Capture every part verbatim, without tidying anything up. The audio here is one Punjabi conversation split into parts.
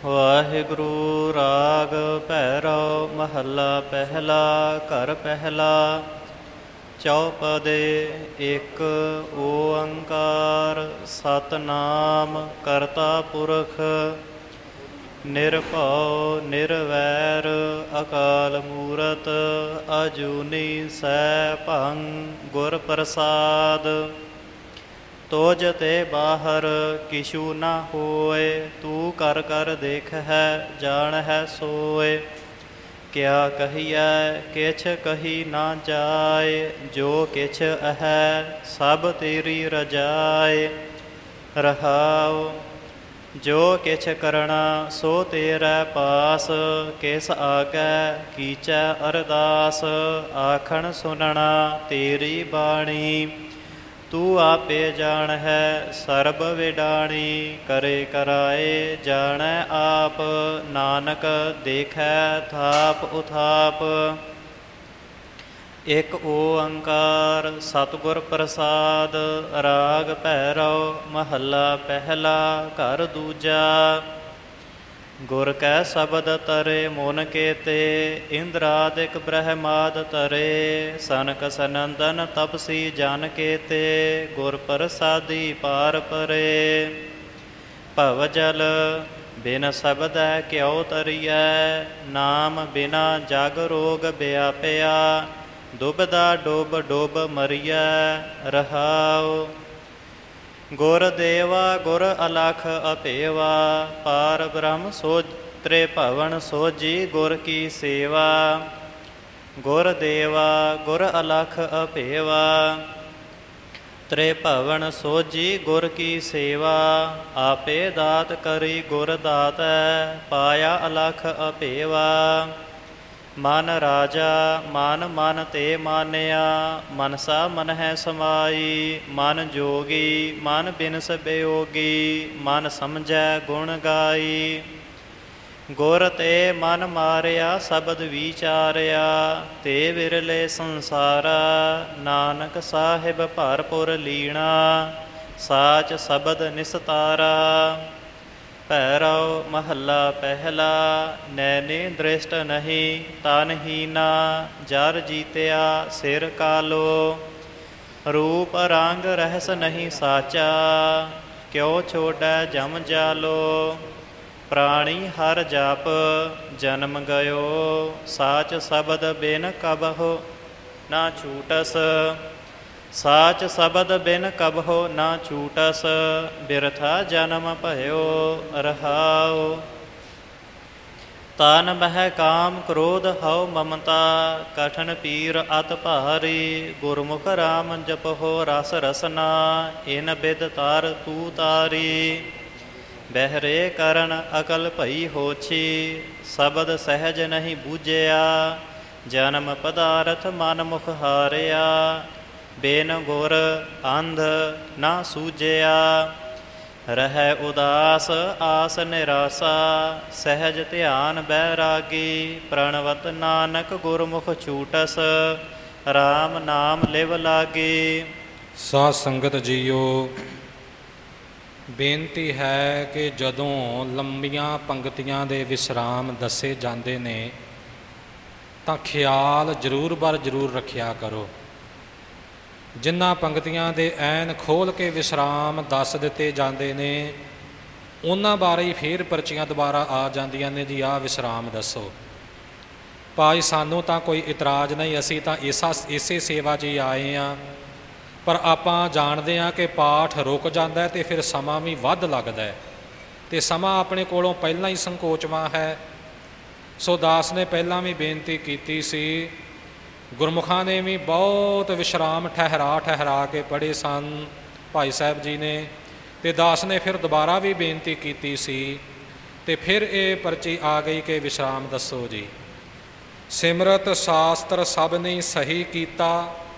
ਵਾਹਿਗੁਰੂ। ਰਾਗ ਭੈਰਵ ਮਹੱਲਾ ਪਹਿਲਾ। ਘਰ ਪਹਿਲਾ। ਚੌਪਦੇ। ਇੱਕ ਓੰਕਾਰ ਸਤਿਨਾਮ ਕਰਤਾ ਪੁਰਖ ਨਿਰਭਉ ਨਿਰਵੈਰ ਅਕਾਲ ਮੂਰਤ ਅਜੂਨੀ ਸੈਭੰ ਗੁਰ ਪ੍ਰਸਾਦ। ਤੋਜ ਤੇ ਬਾਹਰ ਕਿਛੂ ਨਾ ਹੋਏ, ਤੂੰ ਕਰ ਕਰ ਦੇਖ ਹੈ ਜਾਣ ਹੈ ਸੋਏ। ਕਿਆ ਕਹੀਐ ਕਿਛ ਕਹੀ ਨਾ ਜਾਏ, ਜੋ ਕਿਛ ਹੈ ਸਭ ਤੇਰੀ ਰਜਾਏ। ਰਹਾਉ। ਜੋ ਕਿਛ ਕਰਣਾ ਸੋ ਤੇਰੇ ਪਾਸ, ਕਿਸ ਆਗੈ ਕੀਚੈ ਅਰਦਾਸ। ਆਖਣ ਸੁਨਣਾ ਤੇਰੀ ਬਾਣੀ, ਤੂੰ ਆਪੇ ਜਾਣ ਹੈ ਸਰਬ ਵਿਡਾਣੀ। ਕਰੇ ਕਰਾਏ ਜਾਣੈ ਆਪ, ਨਾਨਕ ਦੇਖੈ ਥਾਪ ਉਥਾਪ। ਇੱਕ ਓੰਕਾਰ ਸਤਿਗੁਰ ਪ੍ਰਸਾਦ। ਰਾਗ ਭੈਰਵ ਮਹੱਲਾ ਪਹਿਲਾ। ਘਰ ਦੂਜਾ। ਗੁਰ ਕੈ ਸ਼ਬਦ ਤਰੇ ਮਨ ਕੇਤੇ, ਇੰਦਰਾਦਿਕ ਬ੍ਰਹਮਾਦ ਤਰੇ। ਸਨਕ ਸਨੰਦਨ ਤਪਸੀ ਜਨ ਕੇਤੇ, ਗੁਰ ਪ੍ਰਸਾਦੀ ਪਾਰ ਪਰੇ। ਭਵ ਜਲ ਬਿਨ ਸ਼ਬਦੈ ਕਿਉ ਤਰੀਐ, ਨਾਮ ਬਿਨਾ ਜਗ ਰੋਗ ਵਿਆਪਿਆ। ਦੁਬਦਾ ਡੁਬ ਡੁਬ ਮਰੀਐ। ਰਹਾਉ। ਗੁਰ ਦੇਵਾ ਗੁਰ ਅਲਖ ਅਭੇਵਾ, ਪਾਰ ਬ੍ਰਹਮ ਸੋ ਤ੍ਰਿਭਵਨ ਸੋਜੀ ਗੁਰ ਕੀ ਸੇਵਾ। ਗੁਰ ਦੇਵਾ ਗੁਰ ਅਲਖ ਅਭੇਵਾ, ਤ੍ਰਿਭਵਨ ਸੋਜੀ ਗੁਰ ਕੀ ਸੇਵਾ। ਆਪੇ ਦਾਤ ਕਰੀ ਗੁਰ ਦਾਤੈ, ਪਾਇਆ ਅਲਖ ਅਭੇਵਾ। ਮਨ ਰਾਜਾ ਮਨ ਮਨ ਤੇ ਮਾਨਿਆ, ਮਨਸਾ ਮਨ ਹੈ ਸਮਾਈ। ਮਨ ਜੋਗੀ ਮਨ ਬਿਨਸ ਬਿਯੋਗੀ, ਮਨ ਸਮਝੈ ਗੁਣ ਗਾਈ। ਗੁਰ ਤੇ ਮਨ ਮਾਰਿਆ ਸ਼ਬਦ ਵਿਚਾਰਿਆ, ਤੇ ਵਿਰਲੇ ਸੰਸਾਰਾ। ਨਾਨਕ ਸਾਹਿਬ ਭਰਪੁਰ ਲੀਣਾ, ਸਾਚ ਸ਼ਬਦ ਨਿਸਤਾਰਾ। ਭੈਰਵ ਮਹੱਲਾ ਪਹਿਲਾ। ਨੈਨੇ ਦ੍ਰਿਸ਼ਟ ਨਹੀਂ ਤਨ ਹੀਨਾ, ਜਰ ਜੀਤਿਆ ਸਿਰ ਕਾਲੋ। ਰੂਪ ਰੰਗ ਰਹਿਸ ਨਹੀਂ ਸਾਚਾ, ਕਿਉ ਛੋੜੈ ਜਮ ਜਾਲੋ। ਪ੍ਰਾਣੀ ਹਰ ਜਪ ਜਨਮ ਗਇਓ, ਸਾਚ ਸ਼ਬਦ ਬਿਨ ਕਬਹੁ ਨਾ ਛੂਟਸ। ਸਾਚ ਸ਼ਬਦ ਬਿਨ ਕਬਹੁ ਨਾ ਛੂਟਸ, ਬਿਰਥਾ ਜਨਮ ਭਇਓ। ਰਹਾਉ। ਤਨ ਮਹਿ ਕਾਮ ਕ੍ਰੋਧ ਹਉ ਮਮਤਾ, ਕਠਨ ਪੀਰ ਅਤ ਭਾਰੀ। ਗੁਰਮੁਖ ਰਾਮ ਜਪਹੁ ਰਸ ਰਸਨਾ, ਇਨ ਬਿਦ ਤਾਰ ਤੂ ਤਾਰੀ। ਬਹਿਰੇ ਕਰਨ ਅਕਲ ਭਈ ਹੋਛੀ, ਸ਼ਬਦ ਸਹਿਜ ਨਹੀਂ ਬੂਝਿਆ। ਜਨਮ ਪਦਾਰਥ ਮਨ ਮੁਖ ਹਾਰਿਆ, ਬਿਨ ਗੁਰ ਅੰਧ ਨਾ ਸੂਝਿਆ। ਰਹਿ ਉਦਾਸ ਆਸ ਨਿਰਾਸਾ, ਸਹਿਜ ਧਿਆਨ ਬੈਰਾਗੀ। ਪ੍ਰਣਵਤ ਨਾਨਕ ਗੁਰਮੁਖ ਛੂਟਸ, ਰਾਮ ਨਾਮ ਲਿਵ ਲਾਗੀ। ਸਾਧ ਸੰਗਤ ਜੀਓ, ਬੇਨਤੀ ਹੈ ਕਿ ਜਦੋਂ ਲੰਬੀਆਂ ਪੰਗਤੀਆਂ ਦੇ ਵਿਸਰਾਮ ਦੱਸੇ ਜਾਂਦੇ ਨੇ ਤਾਂ ਖਿਆਲ ਜ਼ਰੂਰ ਬਰ ਜ਼ਰੂਰ ਰੱਖਿਆ ਕਰੋ। ਜਿਨ੍ਹਾਂ ਪੰਗਤੀਆਂ ਦੇ ਐਨ ਖੋਲ੍ਹ ਕੇ ਵਿਸਰਾਮ ਦੱਸ ਦਿੱਤੇ ਜਾਂਦੇ ਨੇ, ਉਹਨਾਂ ਬਾਰੇ ਹੀ ਫੇਰ ਪਰਚੀਆਂ ਦੁਬਾਰਾ ਆ ਜਾਂਦੀਆਂ ਨੇ ਜੀ, ਆਹ ਵਿਸਰਾਮ ਦੱਸੋ। ਭਾਈ ਸਾਨੂੰ ਤਾਂ ਕੋਈ ਇਤਰਾਜ਼ ਨਹੀਂ, ਅਸੀਂ ਤਾਂ ਇਸਾ ਇਸੇ ਸੇਵਾ 'ਚ ਹੀ ਆਏ ਹਾਂ। ਪਰ ਆਪਾਂ ਜਾਣਦੇ ਹਾਂ ਕਿ ਪਾਠ ਰੁਕ ਜਾਂਦਾ ਅਤੇ ਫਿਰ ਸਮਾਂ ਵੀ ਵੱਧ ਲੱਗਦਾ, ਅਤੇ ਸਮਾਂ ਆਪਣੇ ਕੋਲੋਂ ਪਹਿਲਾਂ ਹੀ ਸੰਕੋਚਵਾਂ ਹੈ। ਸੋ ਦਾਸ ਨੇ ਪਹਿਲਾਂ ਵੀ ਬੇਨਤੀ ਕੀਤੀ ਸੀ, ਗੁਰਮੁਖਾਂ ਨੇ ਵੀ ਬਹੁਤ ਵਿਸ਼ਰਾਮ ਠਹਿਰਾ ਠਹਿਰਾ ਕੇ ਪੜ੍ਹੇ ਸਨ ਭਾਈ ਸਾਹਿਬ ਜੀ ਨੇ, ਅਤੇ ਦਾਸ ਨੇ ਫਿਰ ਦੁਬਾਰਾ ਵੀ ਬੇਨਤੀ ਕੀਤੀ ਸੀ, ਅਤੇ ਫਿਰ ਇਹ ਪਰਚੀ ਆ ਗਈ ਕਿ ਵਿਸ਼ਰਾਮ ਦੱਸੋ ਜੀ। ਸਿਮਰਤ ਸ਼ਾਸਤਰ ਸਭ ਨੇ ਸਹੀ ਕੀਤਾ,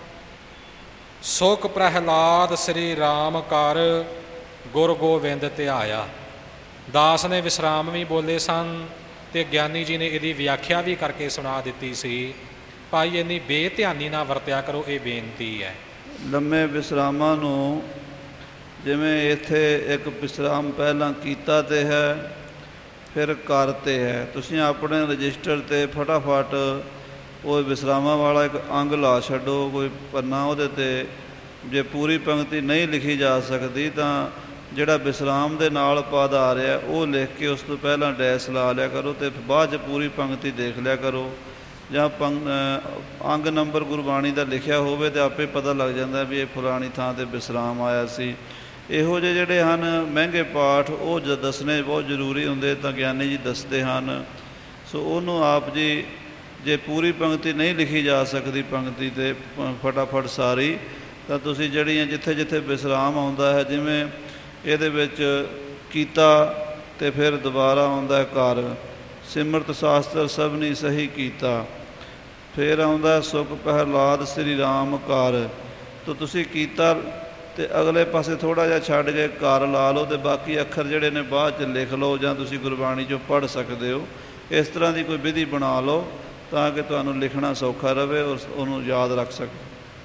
ਸੁਖ ਪ੍ਰਹਿਲਾਦ ਸ੍ਰੀ ਰਾਮ ਕਰ, ਗੁਰ ਗੋਬਿੰਦ ਧਿਆਇਆ। ਦਾਸ ਨੇ ਵਿਸ਼ਰਾਮ ਵੀ ਬੋਲੇ ਸਨ, ਅਤੇ ਗਿਆਨੀ ਜੀ ਨੇ ਇਹਦੀ ਵਿਆਖਿਆ ਵੀ ਕਰਕੇ ਸੁਣਾ ਦਿੱਤੀ ਸੀ। ਭਾਈ ਇੰਨੀ ਬੇਧਿਆਨੀ ਨਾ ਵਰਤਿਆ ਕਰੋ, ਇਹ ਬੇਨਤੀ ਹੈ। ਲੰਮੇ ਵਿਸਰਾਮਾਂ ਨੂੰ ਜਿਵੇਂ ਇੱਥੇ ਇੱਕ ਵਿਸਰਾਮ ਪਹਿਲਾਂ ਕੀਤਾ ਤੇ ਹੈ, ਫਿਰ ਕਰ 'ਤੇ ਹੈ। ਤੁਸੀਂ ਆਪਣੇ ਰਜਿਸਟਰ 'ਤੇ ਫਟਾਫਟ ਉਹ ਵਿਸਰਾਮਾਂ ਵਾਲਾ ਇੱਕ ਅੰਗ ਲਾ ਛੱਡੋ, ਕੋਈ ਪੰਨਾ ਉਹਦੇ 'ਤੇ। ਜੇ ਪੂਰੀ ਪੰਕਤੀ ਨਹੀਂ ਲਿਖੀ ਜਾ ਸਕਦੀ ਤਾਂ ਜਿਹੜਾ ਵਿਸਰਾਮ ਦੇ ਨਾਲ ਪਦ ਆ ਰਿਹਾ ਉਹ ਲਿਖ ਕੇ ਉਸ ਤੋਂ ਪਹਿਲਾਂ ਡੈਸ ਲਾ ਲਿਆ ਕਰੋ, ਅਤੇ ਬਾਅਦ 'ਚ ਪੂਰੀ ਪੰਕਤੀ ਦੇਖ ਲਿਆ ਕਰੋ। ਜਾਂ ਪੰਗ ਅੰਗ ਨੰਬਰ ਗੁਰਬਾਣੀ ਦਾ ਲਿਖਿਆ ਹੋਵੇ ਤਾਂ ਆਪੇ ਪਤਾ ਲੱਗ ਜਾਂਦਾ ਵੀ ਇਹ ਫਲਾਣੀ ਥਾਂ 'ਤੇ ਵਿਸਰਾਮ ਆਇਆ ਸੀ। ਇਹੋ ਜਿਹੇ ਜਿਹੜੇ ਹਨ ਮਹਿੰਗੇ ਪਾਠ ਉਹ ਜ ਦੱਸਣੇ ਬਹੁਤ ਜ਼ਰੂਰੀ ਹੁੰਦੇ, ਤਾਂ ਗਿਆਨੀ ਜੀ ਦੱਸਦੇ ਹਨ। ਸੋ ਉਹਨੂੰ ਆਪ ਜੀ, ਜੇ ਪੂਰੀ ਪੰਕਤੀ ਨਹੀਂ ਲਿਖੀ ਜਾ ਸਕਦੀ ਪੰਕਤੀ 'ਤੇ ਫਟਾਫਟ ਸਾਰੀ, ਤਾਂ ਤੁਸੀਂ ਜਿਹੜੀਆਂ ਜਿੱਥੇ ਜਿੱਥੇ ਵਿਸਰਾਮ ਆਉਂਦਾ ਹੈ, ਜਿਵੇਂ ਇਹਦੇ ਵਿੱਚ ਕੀਤਾ ਅਤੇ ਫਿਰ ਦੁਬਾਰਾ ਆਉਂਦਾ ਕਰ, ਸਿਮਰਤ ਸ਼ਾਸਤਰ ਸਭਨੀ ਸਹੀ ਕੀਤਾ, ਫਿਰ ਆਉਂਦਾ ਸੁਖ ਪ੍ਰਹਲਾਦ ਸ੍ਰੀ ਰਾਮ ਕਰ। ਤਾਂ ਤੁਸੀਂ ਕੀਤਾ ਅਤੇ ਅਗਲੇ ਪਾਸੇ ਥੋੜ੍ਹਾ ਜਿਹਾ ਛੱਡ ਕੇ ਕਰ ਲਾ ਲਓ, ਅਤੇ ਬਾਕੀ ਅੱਖਰ ਜਿਹੜੇ ਨੇ ਬਾਅਦ 'ਚ ਲਿਖ ਲਓ, ਜਾਂ ਤੁਸੀਂ ਗੁਰਬਾਣੀ 'ਚੋਂ ਪੜ੍ਹ ਸਕਦੇ ਹੋ। ਇਸ ਤਰ੍ਹਾਂ ਦੀ ਕੋਈ ਵਿਧੀ ਬਣਾ ਲਓ ਤਾਂ ਕਿ ਤੁਹਾਨੂੰ ਲਿਖਣਾ ਸੌਖਾ ਰਹੇ ਔਰ ਉਹਨੂੰ ਯਾਦ ਰੱਖ ਸਕੋ।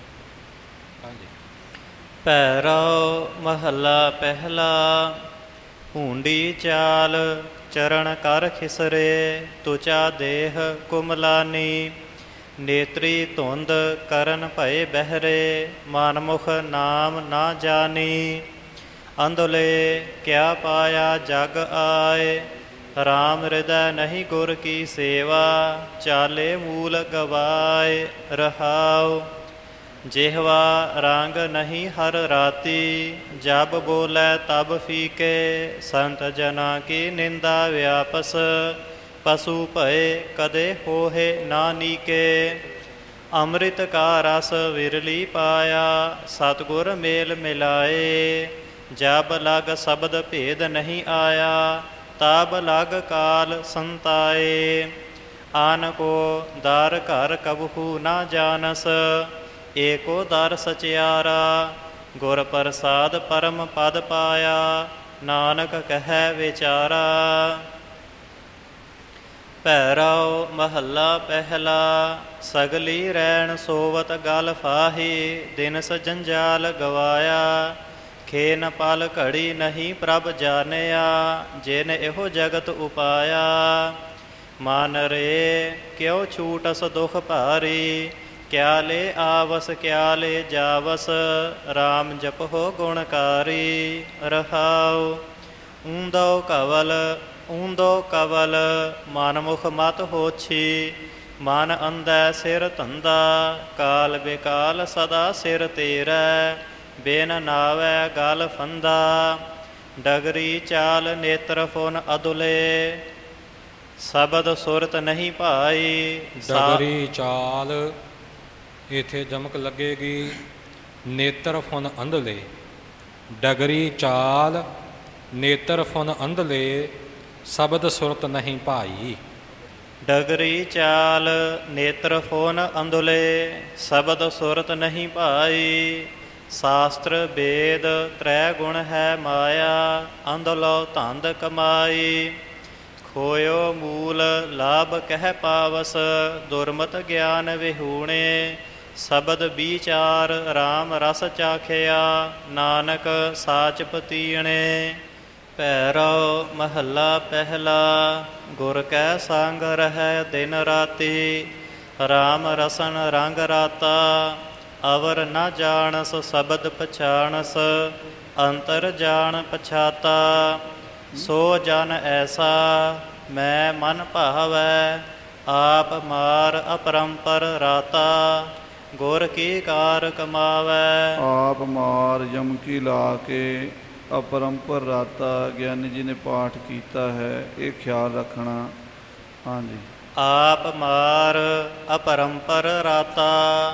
ਭੈਰਵ ਮਹੱਲਾ ਪਹਿਲਾ। ਹੁੰਡੀ ਚਾਲ ਚਰਨ ਕਰ ਖਿਸਰੇ, ਤੁਚਾ ਦੇਹ ਕੁਮਲਾਨੀ। ਨੇਤਰੀ ਧੁੰਦ ਕਰਨ ਭਏ ਬਹਿਰੇ, ਮਨਮੁਖ ਨਾਮ ਨਾ ਜਾਨੀ। ਅੰਧਲੇ ਕਿਆ ਪਾਇਆ ਜਗ ਆਏ, ਰਾਮ ਹਿਰਦੈ ਨਹੀਂ ਗੁਰ ਕੀ ਸੇਵਾ। ਚਾਲੇ ਮੂਲ ਗਵਾਏ ਰਹਾਉ, ਜਿਹਵਾ ਰੰਗ ਨਹੀਂ ਹਰ ਰਾਤੀ। ਜਬ ਬੋਲੇ ਤਬ ਫੀਕੇ, ਸੰਤ ਜਨਾ ਕੀ ਨਿੰਦਾ ਵਿਆਪਸ। ਪਸ਼ੂ ਭਏ ਕਦੇ ਹੋਏ ਨਾ ਨੀਕੇ, ਅੰਮ੍ਰਿਤ ਕਾ ਰਸ ਵਿਰਲੀ ਪਾਇਆ। ਸਤਿਗੁਰ ਮੇਲ ਮਿਲਾਏ, ਜਬ ਲਗ ਸ਼ਬਦ ਭੇਦ ਨਹੀਂ ਆਇਆ। ਤਬ ਲਗ ਕਾਲ ਸੰਤਾਏ, ਆਨ ਕੋ ਦਰ ਘਰ ਕਬਹੂ ਨਾ ਜਾਨਸ। ਏਕੋ ਦਰ ਸਚਿਆਰਾ, ਗੁਰ ਪ੍ਰਸਾਦ ਪਰਮ ਪਦ ਪਾਇਆ। ਨਾਨਕ ਕਹਿ ਵਿਚਾਰਾ। ਭੈਰਵ ਮਹੱਲਾ ਪਹਿਲਾ। ਸਗਲੀ ਰੈਣ ਸੋਵਤ ਗਲ ਫਾਹੀ, ਦਿਨਸ ਜੰਜਾਲ ਗਵਾਇਆ। ਖੇਨ ਪਲ ਘੜੀ ਨਹੀਂ ਪ੍ਰਭ ਜਾਣਿਆ, ਜਿਨ ਇਹੋ ਜਗਤ ਉਪਾਇਆ। ਮਨ ਰੇ ਕਿਉ ਛੂਟਸ ਦੁਖ ਭਾਰੀ, ਕਿਆ ਲੈ ਆਵਸ ਕਿਆ ਲੈ ਜਾਵਸ। ਰਾਮ ਜਪਹੁ ਗੁਣਕਾਰੀ ਰਹਾਉ। ਊਂਦੋ ਕਵਲ ਊਂਦੋ ਕਵਲ, ਮਨਮੁਖ ਮਤ ਹੋਛੀ। ਮਨ ਅੰਧੈ ਸਿਰ ਧੰਦਾ, ਕਾਲ ਬੇਕਾਲ ਸਦਾ ਸਿਰ ਤੇਰੈ। ਬਿਨ ਨਾਵੈ ਗਲ ਫੰਦਾ, ਡਗਰੀ ਚਾਲ ਨੇਤਰ ਫੁਨ ਅਦੁਲੇ। ਸ਼ਬਦ ਸੁਰਤ ਨਹੀਂ ਭਾਈ, ਡਗਰੀ ਚਾਲ ਇੱਥੇ ਜਮਕ ਲੱਗੇਗੀ। ਨੇਤਰ ਫੁਨ ਅੰਧਲੇ, ਡਗਰੀ ਚਾਲ ਨੇਤਰ ਫੁਨ ਅੰਧਲੇ। ਸ਼ਬਦ ਸੁਰਤ ਨਹੀਂ ਭਾਈ। ਡਗਰੀ ਚਾਲ ਨੇਤਰ ਫੁਨ ਅੰਧਲੇ, ਸ਼ਬਦ ਸੁਰਤ ਨਹੀਂ ਭਾਈ। ਸ਼ਾਸਤਰ ਵੇਦ ਤ੍ਰੈ ਗੁਣ ਹੈ ਮਾਇਆ, ਅੰਧਲੋ ਧੰਦ ਕਮਾਈ। ਖੋਇਓ ਮੂਲ ਲਾਭ ਕਹਿ ਪਾਵਸ, ਦੁਰਮਤ ਗਿਆਨ ਵਿਹੂਣੇ। ਸ਼ਬਦ ਵਿਚਾਰ ਰਾਮ ਰਸ ਚਾਖਿਆ, ਨਾਨਕ ਸਾਚ ਪਤੀਣੇ। ਭੈਰਵ ਮਹੱਲਾ ਪਹਿਲਾ। ਗੁਰ ਕੈ ਸੰਗ ਰਹੈ ਦਿਨ ਰਾਤੀ, ਰਾਮ ਰਸਨ ਰੰਗ ਰਾਤਾ। ਅਵਰ ਨ ਜਾਣਸ ਸ਼ਬਦ ਪਛਾਣਸ, ਅੰਤਰ ਜਾਣ ਪਛਾਤਾ। ਸੋ ਜਨ ਐਸਾ ਮੈਂ ਮਨ ਭਾਵੈ, ਆਪ ਮਾਰ ਅਪਰੰਪਰ ਰਾਤਾ। ਗੁਰ ਕੀ ਕਾਰ ਕਮਾਵੈ, ਆਪ ਮਾਰ ਯਮਕੀ ਲਾ ਕੇ ਅਪਰੰਪਰ ਰਾਤਾ। ਗਿਆਨੀ ਜੀ ਨੇ ਪਾਠ ਕੀਤਾ ਹੈ, ਇਹ ਖਿਆਲ ਰੱਖਣਾ। ਹਾਂਜੀ। ਆਪ ਮਾਰ ਅਪਰੰਪਰ ਰਾਤਾ,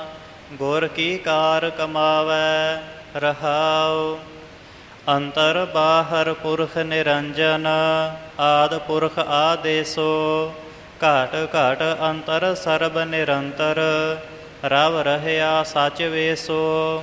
ਗੁਰ ਕੀ ਕਾਰ ਕਮਾਵੈ ਰਹਾਉ। ਅੰਤਰ ਬਾਹਰ ਪੁਰਖ ਨਿਰੰਜਨ, ਆਦ ਪੁਰਖ ਆਦੇਸੋ। ਘਟ ਘਟ ਅੰਤਰ ਸਰਬ ਨਿਰੰਤਰ, ਰਵ ਰਹਿਆ ਸਚ ਵੇਸੋ।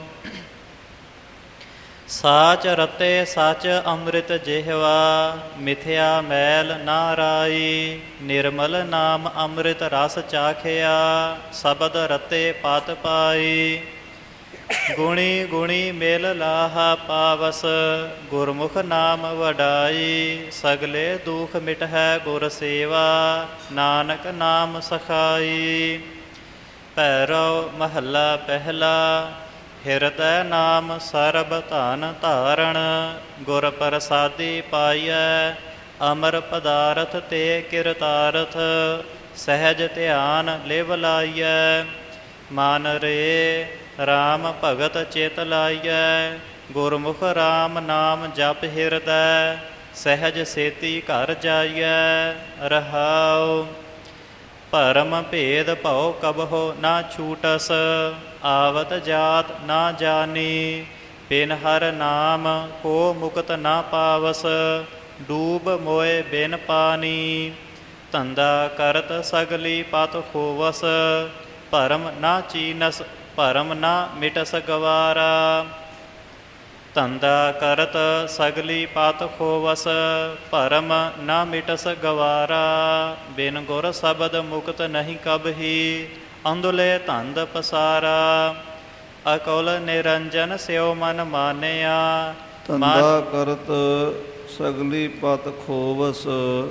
ਸਾਚ ਰਤੇ ਸਚ ਅੰਮ੍ਰਿਤ ਜਿਹਵਾ, ਮਿਥਿਆ ਮੈਲ ਨਾ ਰਾਈ। ਨਿਰਮਲ ਨਾਮ ਅੰਮ੍ਰਿਤ ਰਸ ਚਾਖਿਆ, ਸ਼ਬਦ ਰਤੇ ਪਤ ਪਾਈ। ਗੁਣੀ ਗੁਣੀ ਮਿਲ ਲਾਹਾ ਪਾਵਸ, ਗੁਰਮੁਖ ਨਾਮ ਵਡਾਈ। ਸਗਲੇ ਦੁਖ ਮਿਟਹਿ ਗੁਰ ਸੇਵਾ, ਨਾਨਕ ਨਾਮ ਸਖਾਈ। ਭੈਰਵ ਮਹੱਲਾ ਪਹਿਲਾ। ਹਿਰਦੈ ਨਾਮ ਸਰਬ ਧਨ ਧਾਰਣ, ਗੁਰ ਪ੍ਰਸਾਦੀ ਪਾਈਐ। ਅਮਰ ਪਦਾਰਥ ਤੇ ਕਿਰਤਾਰਥ, ਸਹਿਜ ਧਿਆਨ ਲਿਵ ਲਾਈਐ। ਮਨ ਰੇ ਰਾਮ ਭਗਤ ਚਿਤ ਲਾਈਐ, ਗੁਰਮੁਖ ਰਾਮ ਨਾਮ ਜਪ ਹਿਰਦੈ। ਸਹਿਜ ਸੇਤੀ ਘਰ ਜਾਈਐ। ਰਹਾਉ ਭਰਮ ਭੇਦ ਭਉ ਕਬਹੁ ਨਾ ਛੂਟਸ, ਆਵਤ ਜਾਤ ਨਾ ਜਾਨੀ। ਬਿਨ ਹਰ ਨਾਮ ਕੋ ਮੁਕਤ ਨਾ ਪਾਵਸ, ਡੂਬ ਮੋਏ ਬਿਨ ਪਾਨੀ। ਧੰਦਾ ਕਰਤ ਸਗਲੀ ਪਤ ਖੋਵਸ, ਭਰਮ ਨਾ ਚੀਨਸ ਭਰਮ ਨਾ ਮਿਟਸ ਗਵਾਰਾ। ਧੰਦਾ ਕਰਤ ਸਗਲੀ ਪਤ ਖੋਵਸ, ਭਰਮ ਨਾ ਮਿਟਸ ਗਵਾਰਾ। ਬਿਨ ਗੁਰ ਸ਼ਬਦ ਮੁਕਤ ਨਹੀਂ ਕਬਹੀ, ਅੰਧੁਲੇ ਧੰਦ ਪਸਾਰਾ। ਅਕੁਲ ਨਿਰੰਜਨ ਸਿਉ ਮਨ ਮਾਨਿਆ। ਧੰਦਾ ਕਰਤ ਸਗਲੀ ਪਤ ਖੋਵਸ,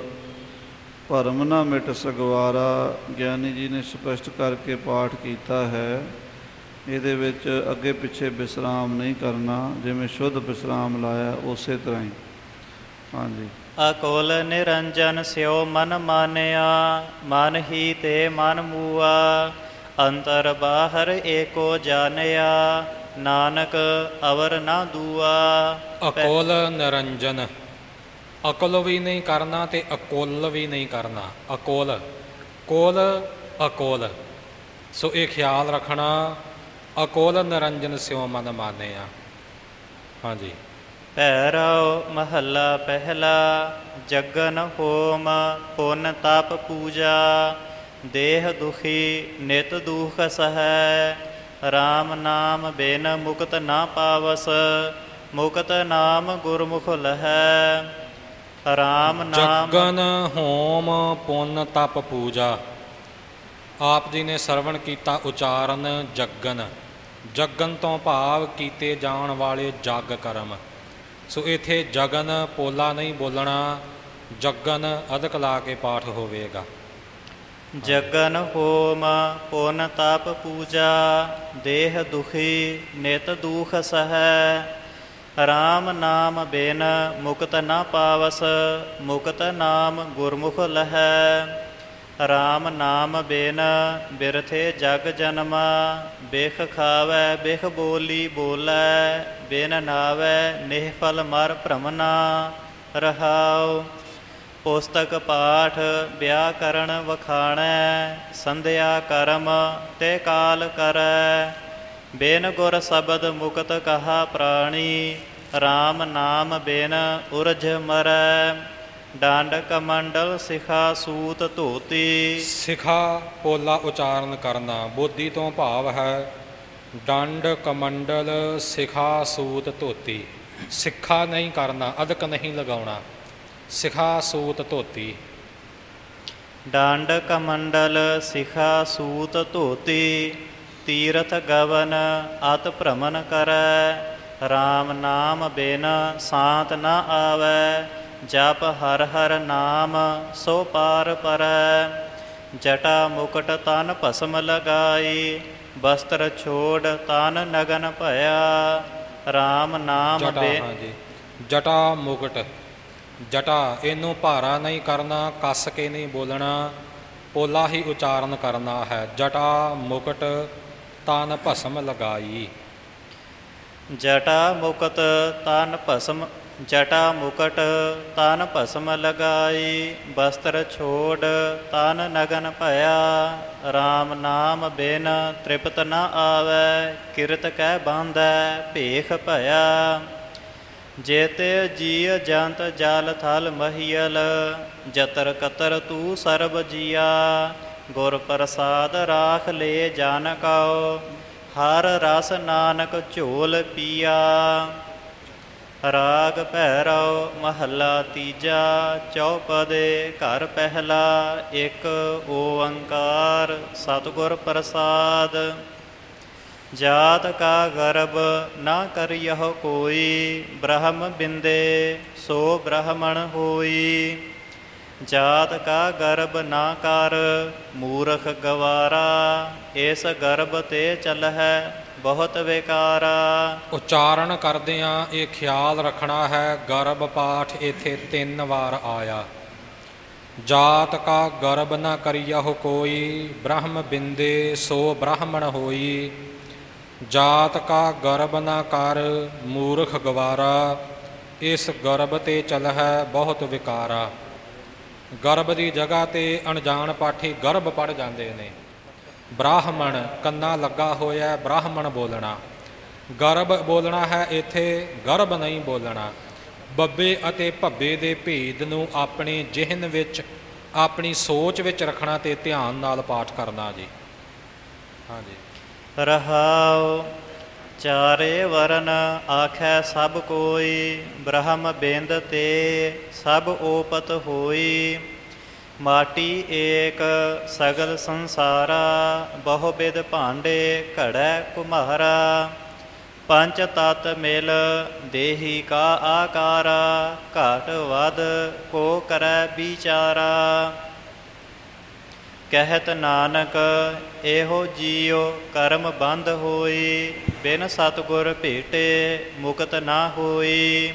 ਭਰਮ ਨਾ ਮਿਟ ਸਗਵਾਰਾ। ਗਿਆਨੀ ਜੀ ਨੇ ਸਪਸ਼ਟ ਕਰਕੇ ਪਾਠ ਕੀਤਾ ਹੈ। ਇਹਦੇ ਵਿੱਚ ਅੱਗੇ ਪਿੱਛੇ ਵਿਸਰਾਮ ਨਹੀਂ ਕਰਨਾ, ਜਿਵੇਂ ਸ਼ੁੱਧ ਵਿਸਰਾਮ ਲਾਇਆ ਉਸੇ ਤਰ੍ਹਾਂ ਹੀ। ਹਾਂਜੀ। ਅਕੁਲ ਨਿਰੰਜਨ ਸਿਉ ਮਨ ਮਾਨਿਆ, ਮਨ ਹੀ ਤੇ ਮਨ ਮੂਆ। ਅੰਤਰ ਬਾਹਰ ਏਕੋ ਜਾਣਿਆ, ਨਾਨਕ ਅਵਰ ਨਾ ਦੂਆ। ਅਕੁਲ ਨਿਰੰਜਨ, ਅਕੁਲ ਵੀ ਨਹੀਂ ਕਰਨਾ ਤੇ ਅਕੁਲ ਵੀ ਨਹੀਂ ਕਰਨਾ। ਅਕੁਲ ਕੁਲ ਅਕੁਲ, ਸੋ ਇਹ ਖਿਆਲ ਰੱਖਣਾ। ਅਕੁਲ ਨਿਰੰਜਨ ਸਿਉ ਮਨ ਮਾਨਿਆ। ਹਾਂਜੀ। ਭੈਰਵ ਮਹੱਲਾ ਪਹਿਲਾ। ਜਗਨ ਹੋਮ ਪੁੰਨ ਤਪ ਪੂਜਾ, ਦੇਹ ਦੁਖੀ ਨਿਤ ਦੁਖ ਸਹੈ। ਰਾਮ ਨਾਮ ਬਿਨ ਮੁਕਤ ਨਾ ਪਾਵਸ, ਮੁਕਤ ਨਾਮ ਗੁਰਮੁਖ ਲਹੈ। ਰਾਮ ਨਾਮ ਜਗਨ ਹੋਮ ਪੁੰਨ ਤਪ ਪੂਜਾ। ਆਪ ਜੀ ਨੇ ਸਰਵਣ ਕੀਤਾ ਉਚਾਰਨ ਜਗਨ। ਜਗਨ ਤੋਂ ਭਾਵ ਕੀਤੇ ਜਾਣ ਵਾਲੇ ਜਗ ਕਰਮ। ਸੋ ਇੱਥੇ ਜਗਨ ਪੋਲਾ ਨਹੀਂ ਬੋਲਣਾ, ਜਗਨ ਅਧਿਕ ਲਾ ਕੇ ਪਾਠ ਹੋਵੇਗਾ। ਜਗਨ ਹੋਮ ਪੁੰਨ ਤਪ ਪੂਜਾ, ਦੇਹ ਦੁਖੀ ਨਿਤ ਦੁਖ ਸਹੈ। ਰਾਮ ਨਾਮ ਬਿਨ ਮੁਕਤ ਨਾ ਪਾਵਸ, ਮੁਕਤ ਨਾਮ ਗੁਰਮੁਖ ਲਹੈ। ਰਾਮ ਨਾਮ ਬਿਨ ਬਿਰਥੇ ਜਗ ਜਨਮਾ, ਬਿਖ ਖਾਵੈ ਬਿਖ ਬੋਲੀ ਬੋਲੈ। ਬਿਨ ਨਾਵੈ ਨਿਹਫਲ ਮਰ ਭ੍ਰਮਨਾ। ਰਹਾਉ ਪੁਸਤਕ ਪਾਠ ਵਿਆਕਰਣ ਵਖਾਣੈ, ਸੰਧਿਆ ਕਰਮ ਤੇ ਕਾਲ ਕਰੈ। ਬਿਨ ਗੁਰ ਸ਼ਬਦ ਮੁਕਤ ਕਹਾ ਪ੍ਰਾਣੀ, ਰਾਮ ਨਾਮ ਬਿਨ ਉਰਝ ਮਰੈ। ਡੰਡ ਕਮੰਡਲ ਸਿਖਾ ਸੂਤ ਧੋਤੀ। ਸਿਖਾ ਪੋਲਾ ਉਚਾਰਨ ਕਰਨਾ, ਬੋਧੀ ਤੋਂ ਭਾਵ ਹੈ ਡੰਡ ਕਮੰਡਲ ਸਿਖਾ ਸੂਤ ਧੋਤੀ। ਸਿੱਖਾ ਨਹੀਂ ਕਰਨਾ, ਅਧਿਕ ਨਹੀਂ ਲਗਾਉਣਾ। ਸਿਖਾ ਸੂਤ ਧੋਤੀ। ਡੰਡ ਕਮੰਡਲ ਸਿਖਾ ਸੂਤ ਧੋਤੀ। ਤੀਰਥ ਗਵਨ ਅਤ ਭ੍ਰਮਨ ਕਰੈ। ਰਾਮ ਨਾਮ ਬਿਨ ਸਾਤ ਨ ਆਵੈ। ਜਪ ਹਰ ਹਰ ਨਾਮ ਸੋ ਪਾਰ ਪਰੈ। ਜਟਾ ਮੁਕਟ ਤਨ ਭਸਮ ਲਗਾਈ, ਬਸਤਰ ਛੋੜ ਤਨ ਨਗਨ ਭਇਆ। ਰਾਮ ਨਾਮ ਬੇ ਹਾਂਜੀ। ਜਟਾ ਮੁਕਟ, ਜਟਾ ਇਹਨੂੰ ਭਾਰਾ ਨਹੀਂ ਕਰਨਾ, ਕੱਸ ਕੇ ਨਹੀਂ ਬੋਲਣਾ, ਪੋਲਾ ਹੀ ਉਚਾਰਨ ਕਰਨਾ ਹੈ। ਜਟਾ ਮੁਕਟ ਤਨ ਭਸਮ ਲਗਾਈ। ਜਟਾ ਮੁਕਤ ਤਨ ਭਸਮ ਜਟਾ ਮੁਕਟ ਤਨ ਭਸਮ ਲਗਾਈ। ਬਸਤਰ ਛੋੜ ਤਨ ਨਗਨ ਭਇਆ। ਰਾਮ ਨਾਮ ਬਿਨ ਤ੍ਰਿਪਤ ਨ ਆਵੈ। ਕਿਰਤ ਕਹਿ ਬਾਂਧੈ ਭੇਖ ਭਇਆ। ਜੇਤੇ ਜੀਅ ਜੰਤ ਜਲ ਥਲ ਮਹੀਅਲ। ਜਤਰ ਕਤਰ ਤੂੰ ਸਰਬ ਜੀਆ। ਗੁਰ ਪ੍ਰਸਾਦ ਰਾਖ ਲੈ ਜਨ ਕਉ। ਹਰ ਰਸ ਨਾਨਕ ਝੋਲ ਪੀਆ। ਰਾਗ ਭੈਰਵ ਮਹੱਲਾ ਤੀਜਾ। ਚੌਪਦੇ ਘਰ ਪਹਿਲਾ। ਇੱਕ ਓੰਕਾਰ ਸਤਿਗੁਰ ਪ੍ਰਸਾਦ। ਜਾਤ ਕਾ ਗਰਬ ਨਾ ਕਰਿਯਹੁ ਕੋਈ, ਬ੍ਰਹਮ ਬਿੰਦੇ ਸੋ ਬ੍ਰਾਹਮਣ ਹੋਈ। ਜਾਤ ਕਾ ਗਰਬ ਨਾ ਕਰ, ਮੂਰਖ ਗਵਾਰਾ, ਇਸ ਗਰਬ ਤੇ ਚਲਹਿ ਬਹੁਤ ਵਿਕਾਰਾ। ਉਚਾਰਨ ਕਰਦਿਆਂ ਇਹ ਖਿਆਲ ਰੱਖਣਾ ਹੈ, ਗਰਬ ਪਾਠ ਇੱਥੇ ਤਿੰਨ ਵਾਰ ਆਇਆ। ਜਾਤ ਕਾ ਗਰਬ ਨਾ ਕਰਿਯਹੁ ਕੋਈ, ਬ੍ਰਹਮ ਬਿੰਦੇ ਸੋ ਬ੍ਰਾਹਮਣ ਹੋਈ। ਜਾਤ ਕਾ ਗਰਬ ਨਾ ਕਰ, ਮੂਰਖ ਗਵਾਰਾ, ਇਸ ਗਰਬ ਤੇ ਚਲਹਿ ਬਹੁਤ ਵਿਕਾਰਾ। ਗਰਬ ਦੀ ਜਗ੍ਹਾ 'ਤੇ ਅਣਜਾਣ ਪਾਠੀ ਗਰਬ ਪੜ੍ਹ ਜਾਂਦੇ ਨੇ। ਬ੍ਰਾਹਮਣ ਕੰਨਾ ਲੱਗਾ ਹੋਇਆ, ਬ੍ਰਾਹਮਣ ਬੋਲਣਾ, ਗਰਬ ਬੋਲਣਾ ਹੈ, ਇੱਥੇ ਗਰਬ ਨਹੀਂ ਬੋਲਣਾ। ਬੱਬੇ ਅਤੇ ਭੱਬੇ ਦੇ ਭੇਦ ਨੂੰ ਆਪਣੇ ਜ਼ਿਹਨ ਵਿੱਚ, ਆਪਣੀ ਸੋਚ ਵਿੱਚ ਰੱਖਣਾ ਤੇ ਧਿਆਨ ਨਾਲ ਪਾਠ ਕਰਨਾ ਜੀ। ਹਾਂਜੀ। ਰਹਾਉ ਚਾਰੇ ਵਰਨ ਆਖੈ ਸਭ ਕੋਈ, ਬ੍ਰਹਮ ਬਿੰਦ ਤੇ ਸਭ ਓਪਤ ਹੋਈ। ਮਾਟੀ ਏਕ ਸਗਲ ਸੰਸਾਰਾ, ਬਹੁ ਬਿਧ ਭਾਂਡੇ ਘੜੈ ਕੁਮਹਾਰਾ। ਪੰਚ ਤਤ ਮਿਲ ਦੇਹੀ ਕਾ ਆਕਾਰਾ, ਘਾਟ ਵਧ ਕੋ ਕਰੈ ਵਿਚਾਰਾ। ਕਹਿਤ ਨਾਨਕ ਇਹੋ ਜੀਉ ਕਰਮ ਬੰਧ ਹੋਈ, ਬਿਨ ਸਤਿਗੁਰ ਭੇਟੇ ਮੁਕਤ ਨਾ ਹੋਈ।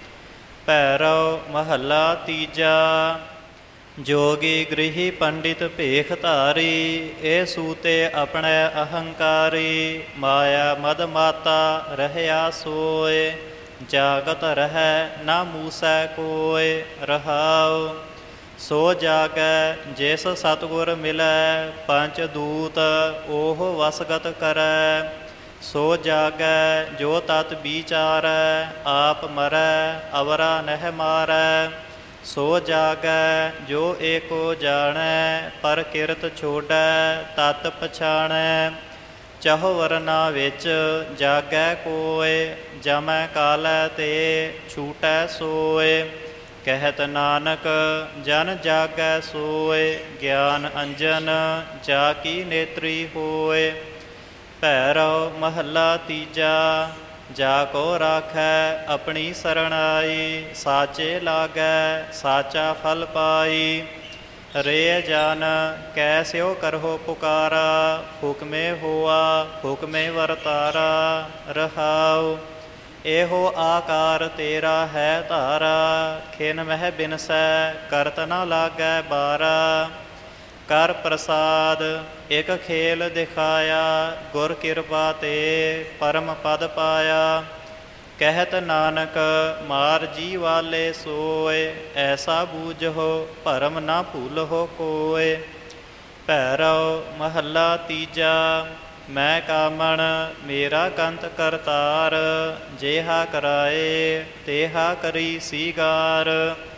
ਭੈਰਵ ਮਹੱਲਾ ਤੀਜਾ। ਜੋਗੀ ਗ੍ਰਹੀ ਪੰਡਿਤ ਭੇਖ ਧਾਰੀ, ਇਹ ਸੂਤੇ ਆਪਣੇ ਅਹੰਕਾਰੀ। ਮਾਇਆ ਮਦ ਮਾਤਾ ਰਹਿਆ ਸੋਏ, ਜਾਗਤ ਰਹਿ ਨਾ ਮੂਸੈ ਕੋਇ। ਰਹਾਉ ਸੋ ਜਾਗੈ ਜਿਸ ਸਤਿਗੁਰ ਮਿਲੈ, ਪੰਚ ਦੂਤ ਉਹ ਵਸਗਤ ਕਰੈ। ਸੋ ਜਾਗੈ ਜੋ ਤਤ ਵਿਚਾਰੈ, ਆਪ ਮਰੈ ਅਵਰਾ ਨਹਿ ਮਾਰੈ। ਸੋ ਜਾਗੈ ਜੋ ਏਕੋ ਜਾਣੈ, ਪਰ ਕਿਰਤ ਛੋੜੈ ਤਤ ਪਛਾਣੈ। ਚਹੁ ਵਰਨਾ ਵਿੱਚ ਜਾਗੈ ਕੋਇ, ਜਮੈ ਕਾਲੈ ਤੇ ਛੂਟੈ ਸੋਇ। ਕਹਿਤ ਨਾਨਕ ਜਨ ਜਾਗੈ ਸੋਇ, ਗਿਆਨ ਅੰਜਨ ਜਾ ਕੀ ਨੇਤਰੀ ਹੋਇ। ਭੈਰਵ ਮਹੱਲਾ ਤੀਜਾ। ਜਾ ਕੋ ਰਾਖੈ ਆਪਣੀ ਸਰਣਾਈ, ਸਾਚੇ ਲਾਗੈ ਸਾਚਾ ਫਲ ਪਾਈ। ਰੇ ਜਨ ਕੈਸਿਓ ਕਰਹੁ ਪੁਕਾਰਾ, ਹੁਕਮੇ ਹੋਆ ਹੁਕਮੇ ਵਰਤਾਰਾ। ਰਹਾਉ ਇਹੋ ਆਕਾਰ ਤੇਰਾ ਹੈ ਧਾਰਾ, ਖਿਨ ਮਹਿ ਬਿਨਸੈ ਕਰਤ ਨਾ ਲਾਗੈ ਬਾਰਾ। ਕਰ ਪ੍ਰਸਾਦ ਇਕ ਖੇਲ ਦਿਖਾਇਆ, ਗੁਰ ਕਿਰਪਾ ਤੇ ਪਰਮ ਪਦ ਪਾਇਆ। ਕਹਿਤ ਨਾਨਕ ਮਾਰ ਜੀ ਵਾਲੇ ਸੋਏ, ਐਸਾ ਬੂਝੋ ਭਰਮ ਨਾ ਭੂਲਹੁ ਕੋਇ। ਭੈਰਵ ਮਹੱਲਾ ਤੀਜਾ। ਮੈਂ ਕਾਮਣ ਮੇਰਾ ਕੰਤ ਕਰਤਾਰ, ਜੇਹਾ ਕਰਾਏ ਤੇਹਾ ਕਰੀ ਸੀਗਾਰ।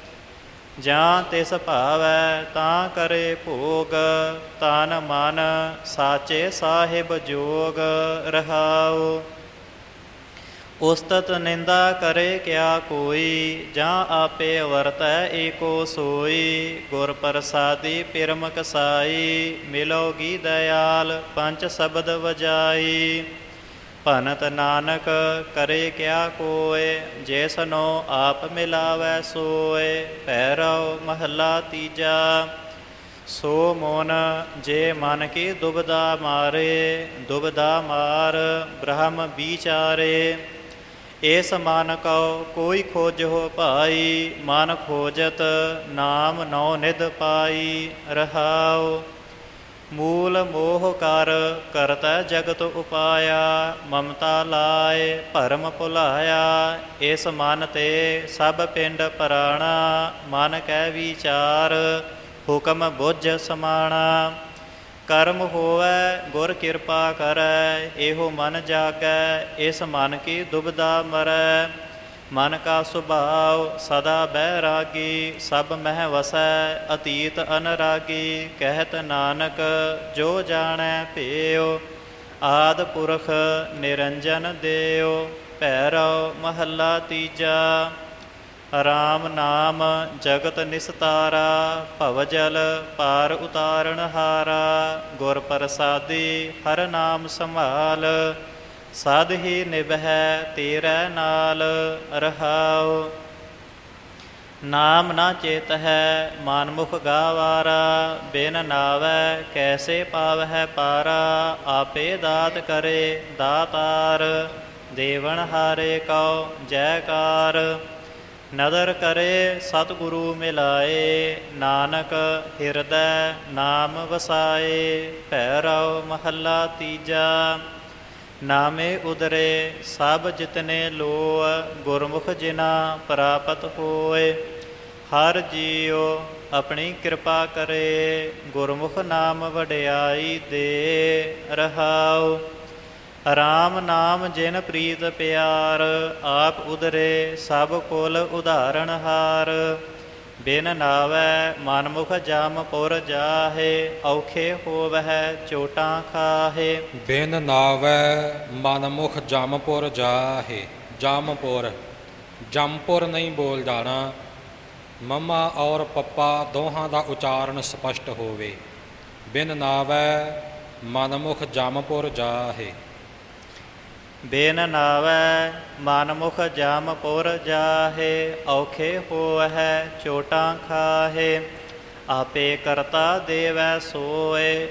ਜਾਂ ਤਿਸ ਭਾਵੈ ਤਾਂ ਕਰੇ ਭੋਗ, ਤਨ ਮਨ ਸਾਚੇ ਸਾਹਿਬ ਜੋਗ। ਰਹਾਉ ਉਸਤਤ ਨਿੰਦਾ ਕਰੇ ਕਿਆ ਕੋਈ, ਜਾਂ ਆਪੇ ਵਰਤੈ ਏਕੋ ਸੋਈ। ਗੁਰ ਪ੍ਰਸਾਦੀ ਪਿਰਮ ਕਸਾਈ, ਮਿਲੋਗੀ ਦਇਆਲ ਪੰਚ ਸ਼ਬਦ ਵਜਾਈ। ਭਨਤ ਨਾਨਕ ਕਰੇ ਕਿਆ ਕੋਇ, ਜੈਸਨੋ ਆਪ ਮਿਲਾਵੈ ਸੋਇ। ਭੈਰਵ ਮਹੱਲਾ ਤੀਜਾ। ਸੋ ਮੋਨ ਜੇ ਮਨ ਕੀ ਦੁਬਦਾ ਮਾਰੇ, ਦੁਬਦਾ ਮਾਰ ਬ੍ਰਹਮ ਵਿਚਾਰੇ। ਇਸ ਮਨ ਕਉ ਕੋਈ ਖੋਜਹੁ ਭਾਈ, ਮਨ ਖੋਜਤ ਨਾਮ ਨੌ ਨਿਧ ਪਾਈ। ਰਹਾਉ ਮੂਲ ਮੋਹ ਕਰ ਕਰਤੈ ਜਗਤ ਉਪਾਇਆ, ਮਮਤਾ ਲਾਇ ਭਰਮ ਭੁਲਾਇਆ। ਇਸ ਮਨ ਤੇ ਸਭ ਪਿੰਡ ਪਰਾਣਾ, ਮਨ ਕੈ ਵਿਚਾਰ ਹੁਕਮ ਬੁੱਝ ਸਮਾਣਾ। ਕਰਮ ਹੋਵੈ ਗੁਰ ਕਿਰਪਾ ਕਰੈ, ਇਹੋ ਮਨ ਜਾਗੈ ਇਸ ਮਨ ਕੀ ਦੁਬਦਾ ਮਰੈ। ਮਨ ਕਾ ਸੁਭਾਵ ਸਦਾ ਬੈਰਾਗੀ, ਸਭ ਮਹਿ ਵਸੈ ਅਤੀਤ ਅਨਰਾਗੀ। ਕਹਿਤ ਨਾਨਕ ਜੋ ਜਾਣੈ ਭੇਉ, ਆਦਿ ਪੁਰਖ ਨਿਰੰਜਨ ਦੇਉ। ਭੈਰਵ ਮਹੱਲਾ ਤੀਜਾ। ਰਾਮ ਨਾਮ ਜਗਤ ਨਿਸਤਾਰਾ, ਭਵ ਜਲ ਪਾਰ ਉਤਾਰਨ ਹਾਰਾ। ਗੁਰ ਪ੍ਰਸਾਦੀ ਹਰ ਨਾਮ ਸੰਭਾਲ, ਸਦ ਹੀ ਨਿਭੈ ਤੇਰੇ ਨਾਲ ਰਹਾਉ। ਨਾਮ ਨਾ ਚੇਤ ਹੈ ਮਨ ਮੁਖ ਗਾਵਾਰਾ, ਬਿਨ ਨਾਵੈ ਕੈਸੇ ਪਾਵਹਿ ਪਾਰਾ। ਆਪੇ ਦਾਤ ਕਰੇ ਦਾਤਾਰ, ਦੇਵਨ ਹਾਰੇ ਕਉ ਜੈਕਾਰ। ਨਦਰ ਕਰੇ ਸਤਿਗੁਰੂ ਮਿਲਾਏ, ਨਾਨਕ ਹਿਰਦੈ ਨਾਮ ਵਸਾਏ। ਭੈਰਵ ਮਹੱਲਾ ਤੀਜਾ। ਨਾਮੇ ਉਦਰੇ ਸਭ ਜਿਤਨੇ ਲੋਅ, ਗੁਰਮੁਖ ਜਿਨਾ ਪ੍ਰਾਪਤ ਹੋਏ। ਹਰ ਜੀਉ ਆਪਣੀ ਕਿਰਪਾ ਕਰੇ, ਗੁਰਮੁਖ ਨਾਮ ਵਡਿਆਈ ਦੇ ਰਹਾਉ। ਰਾਮ ਨਾਮ ਜਿਨ ਪ੍ਰੀਤ ਪਿਆਰ, ਆਪ ਉਦਰੇ ਸਭ ਕੁਲ ਉਦਾਹਰਣ ਹਾਰ। ਬਿਨ ਨਾਵੈ ਮਨਮੁਖ ਜਮ ਪੁਰ ਜਾਹੇ, ਔਖੇ ਹੋਵਹਿ ਚੋਟਾਂ ਖਾਹੇ। ਬਿਨ ਨਾਵੈ ਮਨਮੁਖ ਜਮਪੁਰ ਜਾਹੇ। ਜਮਪੁਰ ਜਮਪੁਰ ਨਹੀਂ ਬੋਲ ਜਾਣਾ, ਮੰਮਾ ਔਰ ਪੱਪਾ ਦੋਹਾਂ ਦਾ ਉਚਾਰਨ ਸਪਸ਼ਟ ਹੋਵੇ। ਬਿਨ ਨਾਵੈ ਮਨਮੁਖ ਜਮਪੁਰ ਜਾਹੇ। ਬਿਨ ਨਾਵੈ ਮਨਮੁਖ ਜਮਪੁਰ ਜਾਹੇ, ਔਖੇ ਹੋਵਹਿ ਚੋਟਾਂ ਖਾਹੇ। ਆਪੇ ਕਰਤਾ ਦੇਵੈ ਸੋਏ,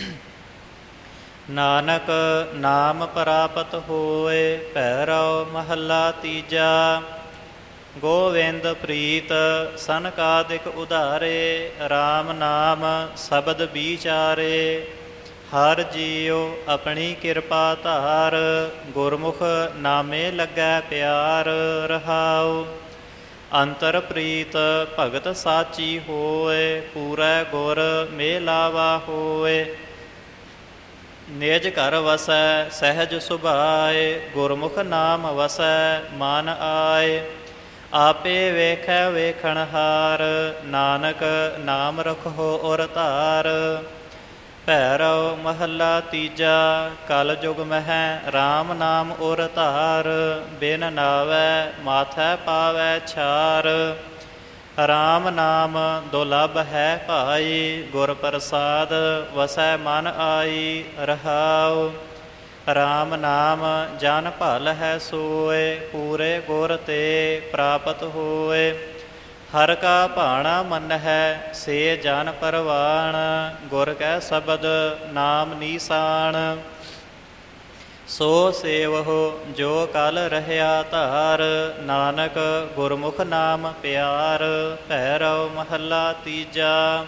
ਨਾਨਕ ਨਾਮ ਪ੍ਰਾਪਤ ਹੋਏ। ਭੈਰਵ ਮਹੱਲਾ ਤੀਜਾ। ਗੋਵਿੰਦ ਪ੍ਰੀਤ ਸਨਕਾਦਿਕ ਉਧਾਰੇ, ਰਾਮ ਨਾਮ ਸ਼ਬਦ ਵਿਚਾਰੇ। ਹਰ ਜੀਉ ਆਪਣੀ ਕਿਰਪਾ ਧਾਰ, ਗੁਰਮੁਖ ਨਾਮੇ ਲੱਗੈ ਪਿਆਰ ਰਹਾਉ। ਅੰਤਰ ਪ੍ਰੀਤ ਭਗਤ ਸਾਚੀ ਹੋਏ, ਪੂਰੈ ਗੁਰ ਮੇਲਾਵਾ ਹੋਏ। ਨਿਜ ਘਰ ਵਸੈ ਸਹਿਜ ਸੁਭਾਏ, ਗੁਰਮੁਖ ਨਾਮ ਵਸੈ ਮਨ ਆਏ। ਆਪੇ ਵੇਖੈ ਵੇਖਣਹਾਰ, ਨਾਨਕ ਨਾਮ ਰਖੋ ਔਰ ਧਾਰ। ਭੈਰਵ ਮਹੱਲਾ ਤੀਜਾ। ਕਲ ਯੁਗ ਮਹਿ ਰਾਮ ਨਾਮ ਔਰ ਧਾਰ, ਬਿਨ ਨਾਵੈ ਮਾਥੈ ਪਾਵੈ ਛਾਰ। ਰਾਮ ਨਾਮ ਦੁਲਭ ਹੈ ਭਾਈ, ਗੁਰ ਪ੍ਰਸਾਦ ਵਸੈ ਮਨ ਆਈ ਰਹਾਉ। ਰਾਮ ਨਾਮ ਜਨ ਭਲ ਹੈ ਸੋਏ, ਪੂਰੇ ਗੁਰ ਤੇ ਪ੍ਰਾਪਤ ਹੋਏ। ਹਰ ਕਾ ਭਾਣਾ ਮਨ ਹੈ ਸੇ ਜਨ ਪਰਵਾਣ, ਗੁਰ ਕੈ ਸ਼ਬਦ ਨਾਮ ਨੀਸਾਨ। ਸੋ ਸੇਵਹੁ ਜੋ ਕਲ ਰਹਿਆ ਧਾਰ, ਨਾਨਕ ਗੁਰਮੁਖ ਨਾਮ ਪਿਆਰ। ਭੈਰਵ ਮਹੱਲਾ ਤੀਜਾ।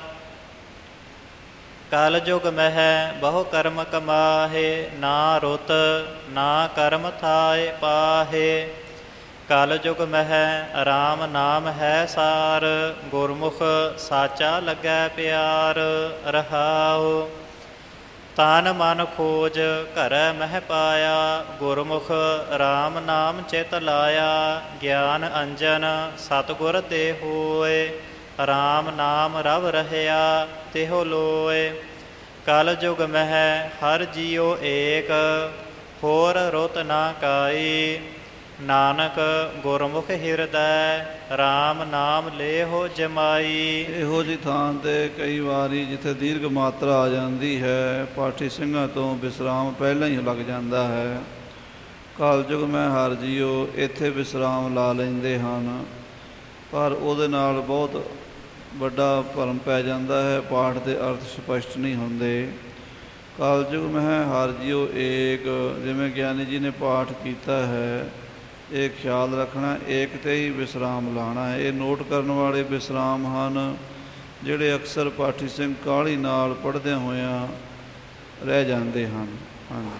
ਕਲ ਯੁਗ ਮਹਿ ਬਹੁ ਕਰਮ ਕਮਾਹੇ, ਨਾ ਰੁਤ ਨਾ ਕਰਮ ਥਾਇ ਪਾਹੇ। ਕਲ ਯੁਗ ਮਹਿ ਰਾਮ ਨਾਮ ਹੈ ਸਾਰ, ਗੁਰਮੁਖ ਸਾਚਾ ਲੱਗੈ ਪਿਆਰ ਰਹਾਉ। ਤਨ ਮਨ ਖੋਜ ਘਰੈ ਮਹਿ ਪਾਇਆ, ਗੁਰਮੁਖ ਰਾਮ ਨਾਮ ਚਿਤ ਲਾਇਆ। ਗਿਆਨ ਅੰਜਨ ਸਤਿਗੁਰ ਤੇ ਹੋਏ, ਰਾਮ ਨਾਮ ਰਵ ਰਹਿਆ ਤਿਹੁ ਲੋਏ। ਕਲ ਯੁਗ ਮਹਿ ਹਰ ਜੀਉ ਏਕ, ਹੋਰ ਰੁਤ ਨਾ ਕਾਈ। ਨਾਨਕ ਗੁਰਮੁਖ ਹਿਰਦੈ ਰਾਮ ਨਾਮ ਲੇਹੋ ਜਮਾਈ। ਇਹੋ ਜਿਹੀ ਥਾਂ 'ਤੇ ਕਈ ਵਾਰੀ ਜਿੱਥੇ ਦੀਰਘ ਮਾਤਰਾ ਆ ਜਾਂਦੀ ਹੈ, ਪਾਠੀ ਸਿੰਘਾਂ ਤੋਂ ਵਿਸਰਾਮ ਪਹਿਲਾਂ ਹੀ ਲੱਗ ਜਾਂਦਾ ਹੈ। ਕਲਯੁਗ ਮੈਂ ਹਰ ਜੀਓ ਇੱਥੇ ਵਿਸਰਾਮ ਲਾ ਲੈਂਦੇ ਹਨ, ਪਰ ਉਹਦੇ ਨਾਲ ਬਹੁਤ ਵੱਡਾ ਭਰਮ ਪੈ ਜਾਂਦਾ ਹੈ, ਪਾਠ ਦੇ ਅਰਥ ਸਪਸ਼ਟ ਨਹੀਂ ਹੁੰਦੇ। ਕਲਯੁਗ ਮੈਂ ਹਰ ਜੀਓ ਏਕ, ਜਿਵੇਂ ਗਿਆਨੀ ਜੀ ਨੇ ਪਾਠ ਕੀਤਾ ਹੈ, ਇਹ ਖਿਆਲ ਰੱਖਣਾ ਏਕ 'ਤੇ ਹੀ ਵਿਸਰਾਮ ਲਾਉਣਾ ਹੈ। ਇਹ ਨੋਟ ਕਰਨ ਵਾਲੇ ਵਿਸਰਾਮ ਹਨ ਜਿਹੜੇ ਅਕਸਰ ਪਾਠੀ ਸਿੰਘ ਕਾਹਲੀ ਨਾਲ ਪੜ੍ਹਦਿਆਂ ਹੋਇਆਂ ਰਹਿ ਜਾਂਦੇ ਹਨ। ਹਾਂਜੀ।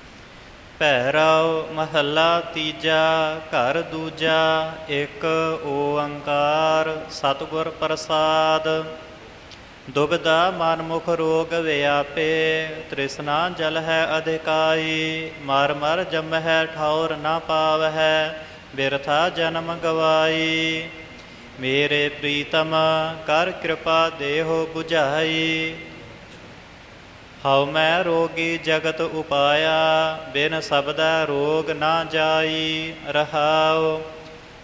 ਭੈਰਵ ਮਹੱਲਾ ਤੀਜਾ। ਘਰ ਦੂਜਾ। ਇੱਕ ਓੰਕਾਰ ਸਤਿਗੁਰ ਪ੍ਰਸਾਦ। ਦੁਬਿਧਾ ਮਨ ਮੁਖ ਰੋਗ ਵਿਆਪੇ, ਤ੍ਰਿਸ਼ਨਾ ਜਲ ਹੈ ਅਧਿਕਾਈ। ਮਰ ਮਰ ਜੰਮਹਿ ਠੌਰ ਨਾ ਪਾਵਹਿ, ਬਿਰਥਾ ਜਨਮ ਗਵਾਈ। ਮੇਰੇ ਪ੍ਰੀਤਮ ਕਰ ਕਿਰਪਾ ਦੇਹੋ 부ਝਾਈ। ਹਉ ਮੈਂ ਰੋਗੀ ਜਗਤ ਉਪਾਇਆ, ਬਿਨ ਸਬਦੈ ਰੋਗ ਨਾ ਜਾਈ ਰਹਾਉ।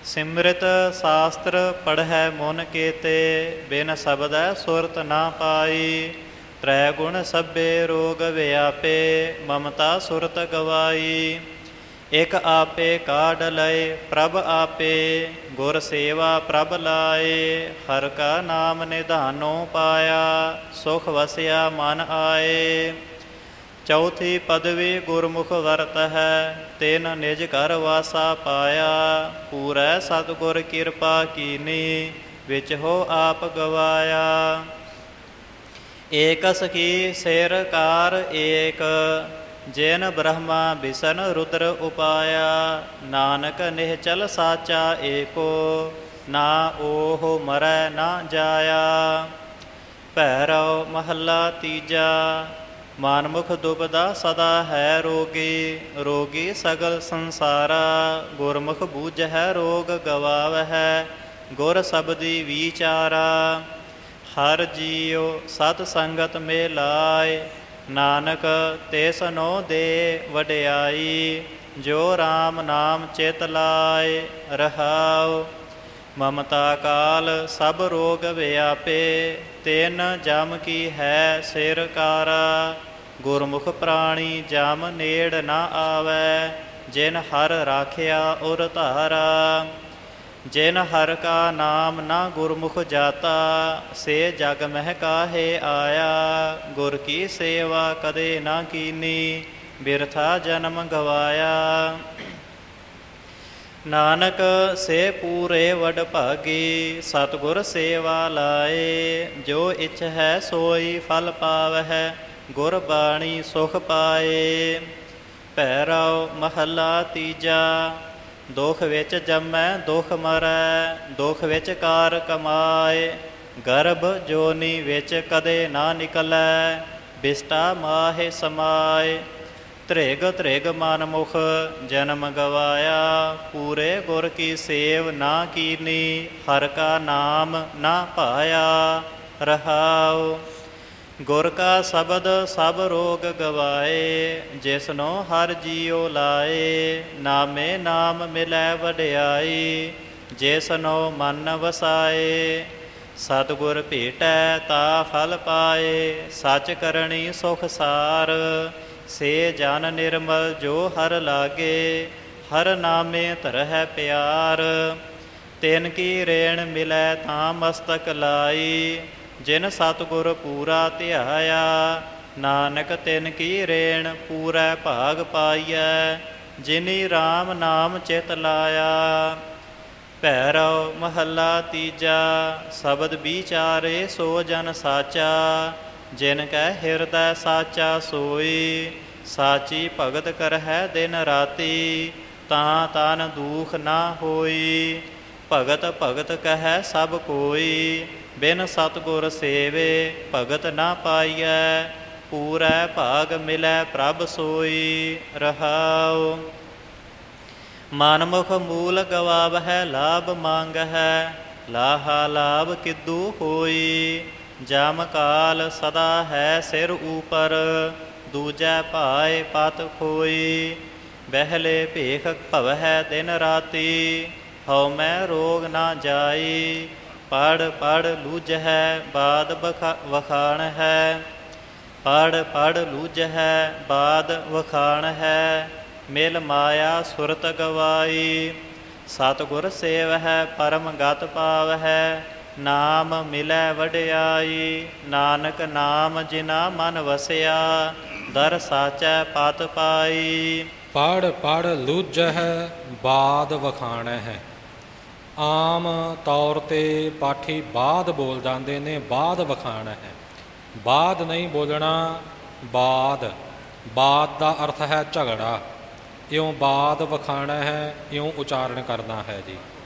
ਸਿਮਰਿਤ ਸਾਸਤਰ ਪੜ੍ਹੈ ਮਨ ਕੇਤੇ, ਬਿਨ ਸ਼ਬਦੈ ਸੁਰਤ ਨਾ ਪਾਈ। ਤ੍ਰੈ ਗੁਣ ਸਭੇ ਰੋਗ ਵਿਆਪੇ, ਮਮਤਾ ਸੁਰਤ ਗਵਾਈ। ਇਕ ਆਪੇ ਕਾਢ ਲਏ ਪ੍ਰਭ ਆਪੇ, ਗੁਰ ਸੇਵਾ ਪ੍ਰਭ ਲਾਏ। ਹਰ ਕਾ ਨਾਮ ਨਿਧਾਨੋ ਪਾਇਆ, ਸੁਖ ਵਸਿਆ ਮਨ ਆਏ। ਚੌਥੀ ਪਦਵੀ ਗੁਰਮੁਖ ਵਰਤ ਹੈ, ਤਿਨ ਨਿਜ ਘਰ ਵਾਸਾ ਪਾਇਆ। ਪੂਰੈ ਸਤਿਗੁਰ ਕਿਰਪਾ ਕੀਨੀ, ਵਿੱਚ ਹੋ ਆਪ ਗਵਾਇਆ। ਏਕਸ ਕੀ ਸਿਰ ਕਾਰ ਏਕ, ਜਿਨ ਬ੍ਰਹਮਾ ਵਿਸ਼ਨ ਰੁਦਰ ਉਪਾਇਆ। ਨਾਨਕ ਨਿਹਚਲ ਸਾਚਾ ਏਕੋ, ਨਾ ਓਹ ਮਰੈ ਨਾ ਜਾਇਆ। ਭੈਰਵ ਮਹੱਲਾ ਤੀਜਾ। ਮਾਨਮੁਖ ਦੁਬਦਾ ਸਦਾ ਹੈ ਰੋਗੀ, ਰੋਗੀ ਸਗਲ ਸੰਸਾਰਾ। ਗੁਰਮੁਖ ਬੂਝੈ ਰੋਗ ਗਵਾਵਹਿ, ਗੁਰ ਸਬਦੀ ਵਿਚਾਰਾ। ਹਰ ਜੀਉ ਸਤ ਸੰਗਤ ਮੇ ਲਾਇ, ਨਾਨਕ ਤਿਸਨੋ ਦੇ ਵਡਿਆਈ। ਜੋ ਰਾਮ ਨਾਮ ਚਿਤ ਲਾਇ ਰਹਾਉ। ਮਮਤਾ ਕਾਲ ਸਭ ਰੋਗ ਵਿਆਪੇ, ਤਿਨ ਜਮ ਕੀ ਹੈ ਸਿਰ ਕਾਰਾ। ਗੁਰਮੁਖ ਪ੍ਰਾਣੀ ਜਮ ਨੇੜ ਨਾ ਆਵੈ, ਜਿਨ ਹਰ ਰਾਖਿਆ ਉਰ ਧਾਰਾ। ਜਿਨ ਹਰ ਕਾ ਨਾਮ ਨਾ ਗੁਰਮੁਖ ਜਾਤਾ, ਸੇ ਜਗ ਮਹਿ ਕਾਹੇ ਆਇਆ। ਗੁਰ ਕੀ ਸੇਵਾ ਕਦੇ ਨਾ ਕੀਨੀ, ਬਿਰਥਾ ਜਨਮ ਗਵਾਇਆ। ਨਾਨਕ ਸੇ ਪੂਰੇ ਵਡ ਭਾਗੀ, ਸਤਿਗੁਰ ਸੇਵਾ ਲਾਏ। ਜੋ ਇੱਛ ਹੈ ਸੋਈ ਫਲ ਪਾਵਹਿ, ਗੁਰ ਬਾਣੀ ਸੁਖ ਪਾਏ। ਭੈਰਵ ਮਹੱਲਾ ਤੀਜਾ। ਦੁਖ ਵਿੱਚ ਜੰਮੈ ਦੁਖ ਮਰੈ, ਦੁਖ ਵਿੱਚ ਕਾਰ ਕਮਾਏ। ਗਰਭ ਜੋਨੀ ਵਿੱਚ ਕਦੇ ਨਾ ਨਿਕਲੈ, ਬਿਸਟਾ ਮਾਹੇ ਸਮਾਏ। ਧ੍ਰਿਗ ਧ੍ਰਿਗ ਮਨ ਮੁਖ ਜਨਮ ਗਵਾਇਆ, ਪੂਰੇ ਗੁਰ ਕੀ ਸੇਵ ਨਾ ਕੀਨੀ। ਹਰ ਕਾ ਨਾਮ ਨਾ ਭਾਇਆ ਰਹਾਉ। ਗੁਰ ਕਾ ਸ਼ਬਦ ਸਭ ਰੋਗ ਗਵਾਏ, ਜਿਸਨੋ ਹਰ ਜੀਉ ਲਾਏ। ਨਾਮੇ ਨਾਮ ਮਿਲੈ ਵਡਿਆਈ, ਜਿਸਨੋ ਮਨ ਵਸਾਏ। ਸਤਿਗੁਰ ਭੇਟੈ ਤਾ ਫਲ ਪਾਏ, ਸਚ ਕਰਨੀ ਸੁਖ ਸਾਰ। ਸੇ ਜਨ ਨਿਰਮਲ ਜੋ ਹਰ ਲਾਗੇ, ਹਰ ਨਾਮੇ ਧਰਹਿ ਪਿਆਰ। ਤਿਨ ਕੀ ਰੇਣ ਮਿਲੈ ਤਾਂ ਮਸਤਕ ਲਾਈ, ਜਿਨ ਸਤਿਗੁਰ ਪੂਰਾ ਧਿਆਇਆ। ਨਾਨਕ ਤਿਨ ਕੀ ਰੇਣ ਪੂਰੈ ਭਾਗ ਪਾਈਐ, ਜਿਨੀ ਰਾਮ ਨਾਮ ਚਿਤ ਲਾਇਆ। ਭੈਰਵ ਮਹੱਲਾ ਤੀਜਾ। ਸ਼ਬਦ ਵਿਚਾਰੇ ਸੋ ਜਨ ਸਾਚਾ, ਜਿਨ ਕੈ ਹਿਰਦੈ ਸਾਚਾ ਸੋਈ। ਸਾਚੀ ਭਗਤ ਕਰਹਿ ਦਿਨ ਰਾਤੀ, ਤਾਂ ਤਨ ਦੂਖ ਨਾ ਹੋਈ। ਭਗਤ ਭਗਤ ਕਹੈ ਸਭ ਕੋਈ, ਬਿਨ ਸਤਿਗੁਰ ਸੇਵੇ ਭਗਤ ਨਾ ਪਾਈਐ। ਪੂਰੈ ਭਾਗ ਮਿਲੈ ਪ੍ਰਭ ਸੋਈ ਰਹਾਉ। ਮਨਮੁਖ ਮੂਲ ਗਵਾਵਹਿ ਲਾਭ ਮੰਗਹਿ, ਲਾਹਾ ਲਾਭ ਕਿਦੂ ਹੋਈ। ਜਮ ਕਾਲ ਸਦਾ ਹੈ ਸਿਰ ਊਪਰ, ਦੂਜੈ ਭਾਏ ਪਤ ਖੋਈ। ਬਹਿਲੇ ਭੇਖ ਭਵਹਿ ਦਿਨ ਰਾਤੀ, ਹਉ ਮੈਂ ਰੋਗ ਨਾ ਜਾਈ। ਪੜ੍ਹ ਪੜ੍ਹ ਲੂਝਹਿ ਬਾਦ ਵਖਾਣ ਹੈ, ਪੜ੍ਹ ਪੜ੍ਹ ਲੂਝਹਿ ਬਾਦ ਵਖਾਣ ਹੈ। ਮਿਲ ਮਾਇਆ ਸੁਰਤ ਗਵਾਈ, ਸਤਿਗੁਰ ਸੇਵਹਿ ਪਰਮ ਗਤ ਪਾਵਹਿ। ਨਾਮ ਮਿਲੈ ਵਡਿਆਈ, ਨਾਨਕ ਨਾਮ ਜਿਨਾ ਮਨ ਵਸਿਆ। ਦਰ ਸਾਚੈ ਪਤ ਪਾਈ। ਪੜ੍ਹ ਪੜ੍ਹ ਲੂਝਹਿ ਬਾਦ ਵਖਾਣਹਿ। ਆਮ ਤੌਰ 'ਤੇ ਪਾਠੀ ਬਾਦ ਬੋਲ ਜਾਂਦੇ ਨੇ, ਬਾਦ ਵਖਾਣਹਿ। ਬਾਦ ਨਹੀਂ ਬੋਲਣਾ, ਬਾਦ। ਬਾਦ ਦਾ ਅਰਥ ਹੈ ਝਗੜਾ। ਇਉਂ ਬਾਦ ਵਖਾਣਾ ਹੈ, ਇਉਂ ਉਚਾਰਨ ਕਰਨਾ ਹੈ ਜੀ।